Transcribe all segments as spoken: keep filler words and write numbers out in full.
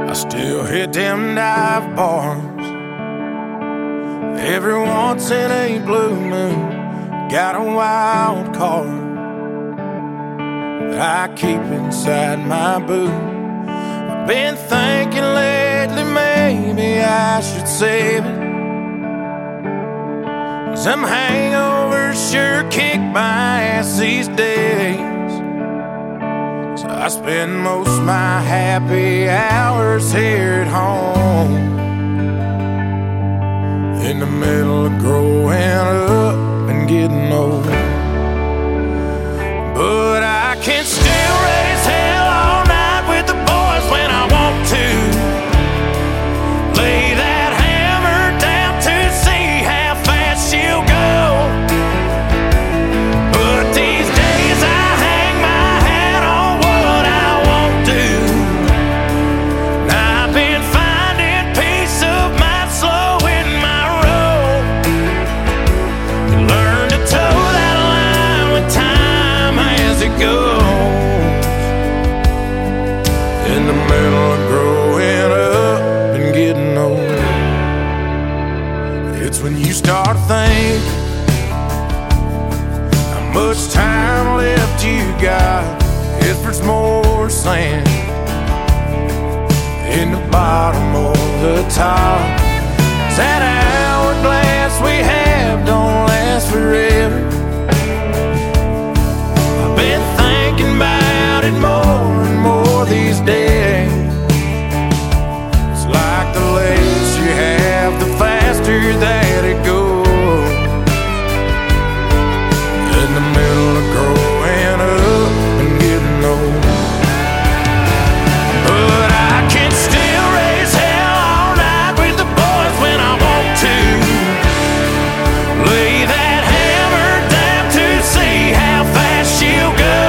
I still hit them dive bars every once in a blue moon. Got a wild card that I keep inside my boot. I've been thinking lately maybe I should save it. Some hangovers sure kick my ass these days. So I spend most of my happy hours here at home, in the middle of growing up and getting old. But I can still raise hell all night with the boys when I want to. Lay that hammer down to see how fast she'll go. But these days I hang my hat on what I won't do. And I've been finding peace of mind slow in my road. You learn to toe that line with time as it goes, in the middle of growing up and getting old. It's when you start thinking how much time left you got, if there's more sand in the bottom or the top. That hourglass we have don't last forever. I've been thinking about it more and more these days. It's like the less you have, the faster that it goes, in the middle of growing up and getting old. But I can still raise hell all night with the boys when I want to. Lay that hammer down to see how fast she'll go.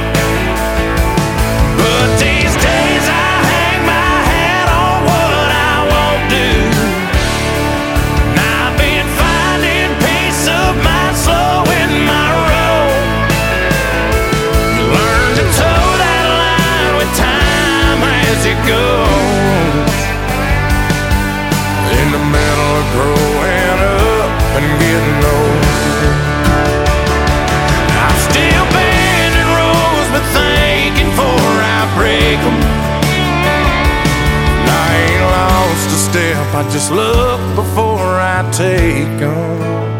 But these days I hang my hat on what I won't do. And I've been finding peace of mind slow in my road. You learn to toe that line with time as it goes, in the middle of growing up and getting old. I'm still bending rules, but thinking before I break 'em. And I ain't lost a step, I just look before I take 'em.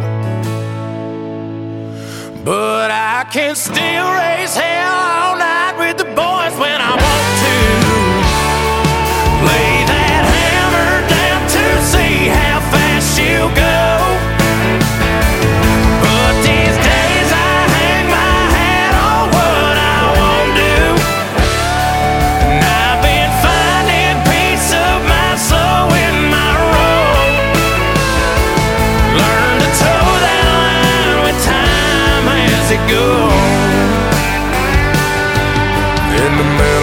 But I can still raise hell all night with the boys when I want to. Lay that hammer down to see how fast she'll go. But these days I hang my hat on what I won't do. And I've been finding peace of mind slow in my road. Learn to toe that line with time as it goes, in the middle